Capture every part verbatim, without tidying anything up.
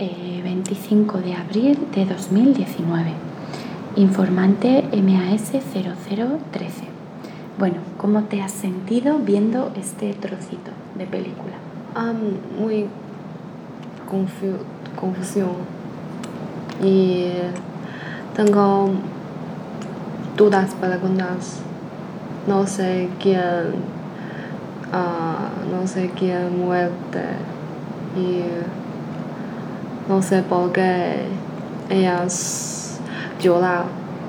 eh, veinticinco de abril de dos mil diecinueve. Informante M A S cero cero trece. Bueno, ¿cómo te has sentido viendo este trocito de película? Um, muy confu- confusión y tengo dudas, preguntas. No sé quién, uh, no sé quién muerde y no sé por qué ellas lloran.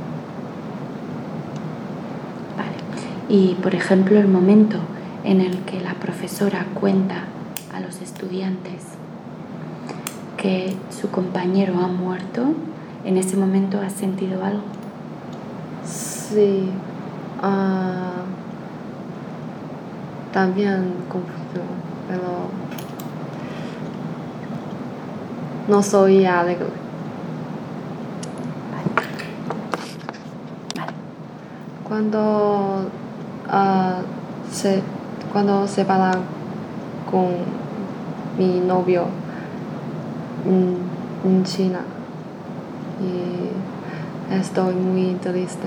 Vale. Y, por ejemplo, el momento en el que la profesora cuenta a los estudiantes que su compañero ha muerto, ¿en ese momento has sentido algo? Sí. Uh, también confusión, pero no soy alegre. Vale. Vale. Cuando uh, se cuando se para con mi novio en, en China y estoy muy triste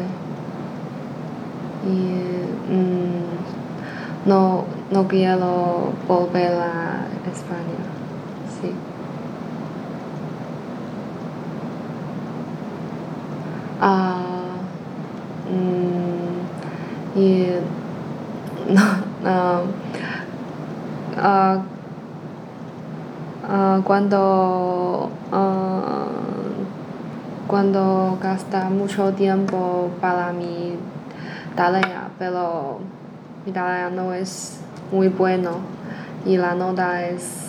y mm, no no quiero volver a España. Sí. Uh, mm, y no, uh, uh, uh, cuando uh, cuando gasta mucho tiempo para mi tarea, pero mi tarea no es muy bueno y la nota es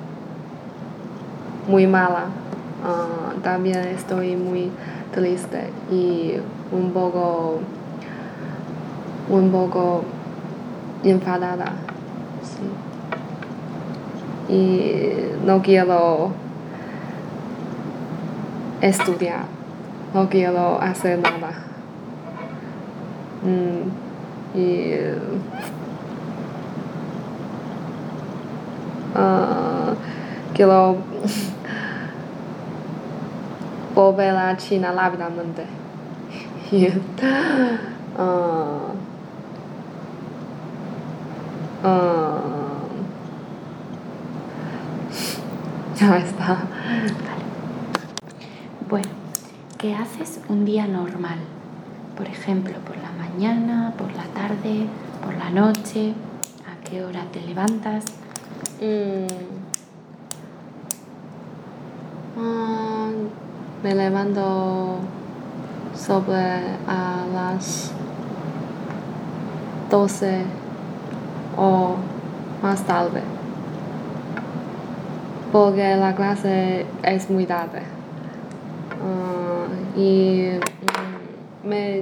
muy mala. Uh, también estoy muy triste y un poco un poco enfadada. Sí. Y no quiero estudiar, no quiero hacer nada. Mm, y uh, quiero volver a China rápidamente. Y, uh, uh, ya está. Bueno, ¿qué haces un día normal? Por ejemplo, por la mañana, por la tarde, por la noche. ¿A qué hora te levantas? Mm. Uh, me levanto sobre a las doce o más tarde porque la clase es muy tarde. Uh, y mm, me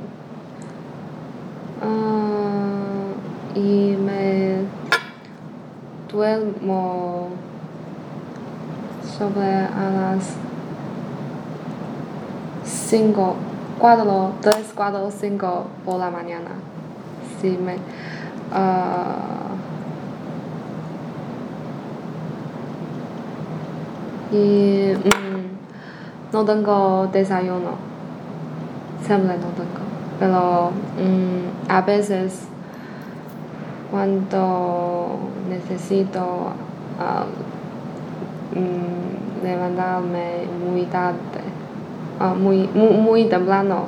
uh, y me duermo sobre a las cinco, cuatro, tres, cuatro, cinco por la mañana. Sí, me uh, y mm, no tengo desayuno, siempre no tengo, pero mm, a veces cuando necesito uh, mm, levantarme muy tarde, uh, muy, muy, muy temprano,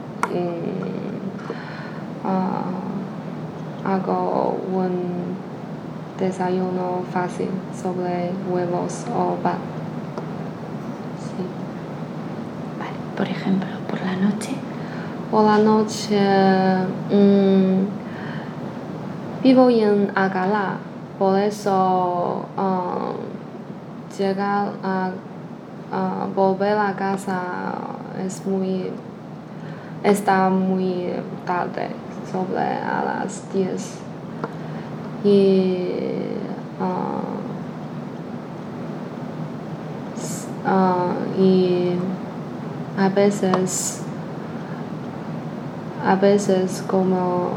mm, uh, hago un desayuno fácil sobre huevos o pan. Sí. Vale, por ejemplo, por la noche. Por la noche mmm, vivo en Alcalá, por eso uh, llegar a uh, volver a casa es muy está muy tarde, sobre a las diez. Y uh, uh, y a veces a veces como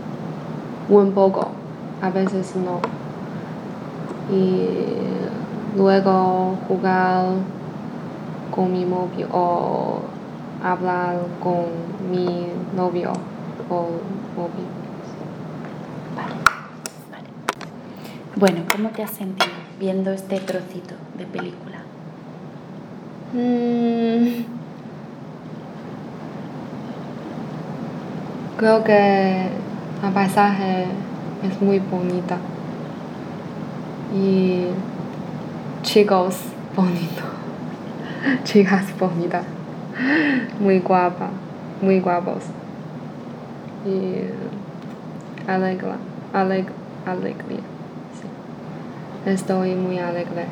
un poco, a veces no. Y luego jugar con mi móvil o hablar con mi novio o móvil. Vale, vale. Bueno, ¿cómo te has sentido viendo este trocito de película? Mm, creo que el paisaje es muy bonita y chicos bonitos, chicas bonitas, muy guapas, muy guapos y alegre, alegre, alegre. Sí. Estoy muy alegre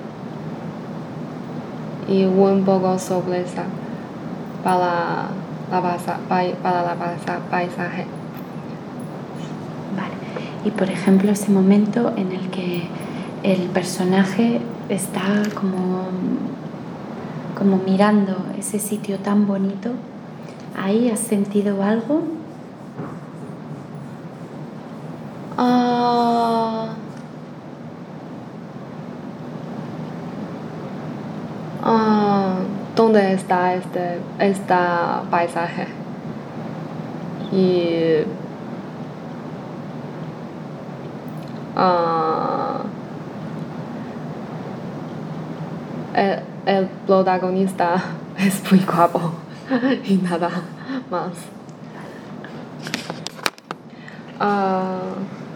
y un poco sorpresa para la pasa, para la pasa, paisaje. Vale. Y por ejemplo ese momento en el que el personaje está como, como mirando ese sitio tan bonito, ¿ahí has sentido algo? Ah, ah, ¿dónde está este esta paisaje? Y ah, el, el protagonista es muy guapo y nada más. Ah,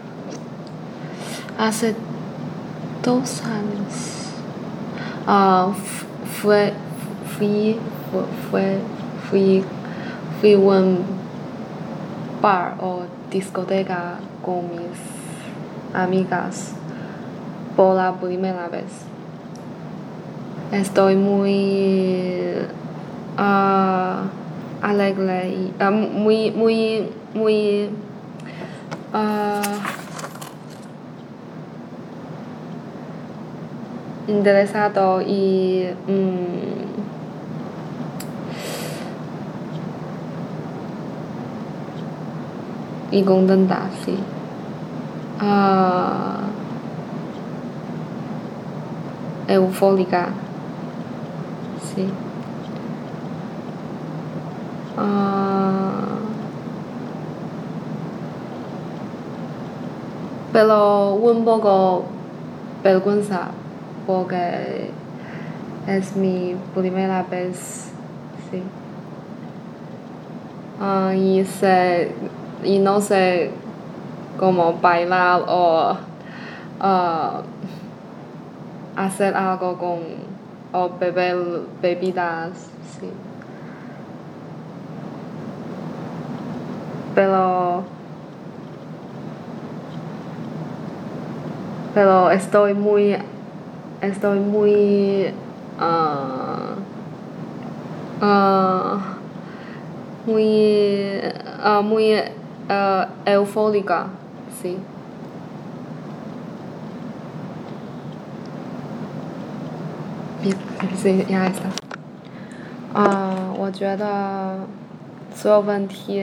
hace dos años ah, fue fui fue fui fui un bar o discoteca con mis amigas por la primera vez. Estoy muy uh, alegre y uh, muy muy muy uh, interesado y um, y contenta, sí. Uh, eufórica, sí. Uh, pero un poco vergüenza porque es mi primera vez, sí. Uh, y, sé, y no sé cómo bailar o uh, hacer algo con o beber bebidas, sí. Pero pero estoy muy estoy muy uh, uh, muy uh, muy uh, eufórica, sí. Sí, ya está。啊、uh, 我觉得所有问题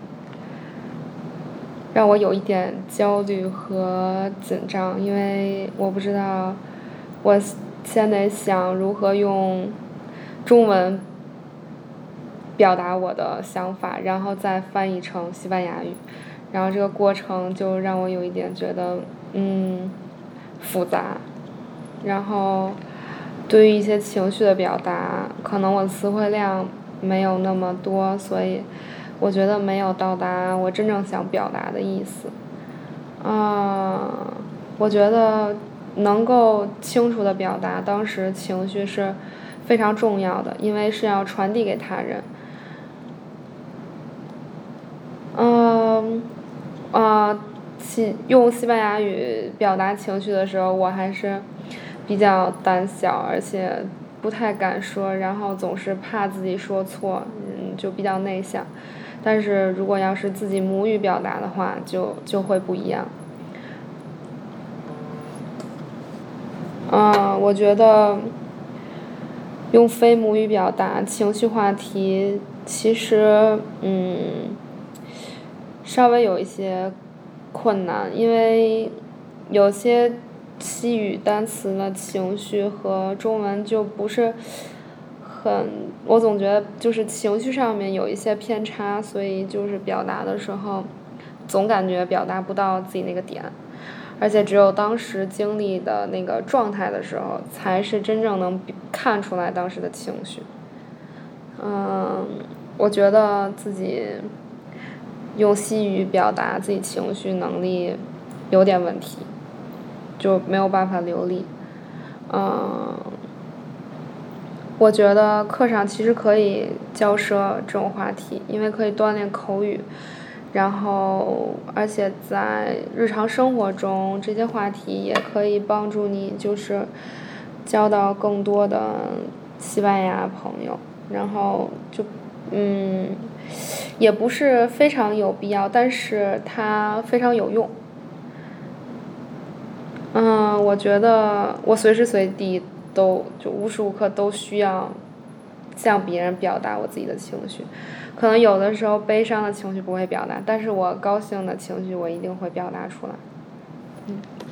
让我有一点焦虑和紧张，因为我不知道我现在想如何用中文表达我的想法，然后再翻译成西班牙语，然后这个过程就让我有一点觉得嗯复杂，然后对于一些情绪的表达，可能我词汇量没有那么多，所以我觉得没有到达我真正想表达的意思。啊、呃，我觉得能够清楚地表达当时情绪是非常重要的，因为是要传递给他人。嗯，啊，西用西班牙语表达情绪的时候，我还是比较胆小，而且不太敢说，然后总是怕自己说错，嗯，就比较内向。但是如果要是自己母语表达的话，就就会不一样。嗯，我觉得用非母语表达情绪话题，其实嗯，稍微有一些困难，因为有些西语单词的情绪和中文就不是很，我总觉得就是情绪上面有一些偏差，所以就是表达的时候总感觉表达不到自己那个点，而且只有当时经历的那个状态的时候才是真正能看出来当时的情绪。嗯，我觉得自己用西语表达自己情绪能力有点问题，就没有办法流利。嗯，我觉得课上其实可以教涉这种话题，因为可以锻炼口语，然后而且在日常生活中这些话题也可以帮助你就是交到更多的西班牙朋友，然后就嗯也不是非常有必要，但是它非常有用。嗯，我觉得我随时随地都就无时无刻都需要向别人表达我自己的情绪，可能有的时候悲伤的情绪不会表达，但是我高兴的情绪我一定会表达出来。嗯。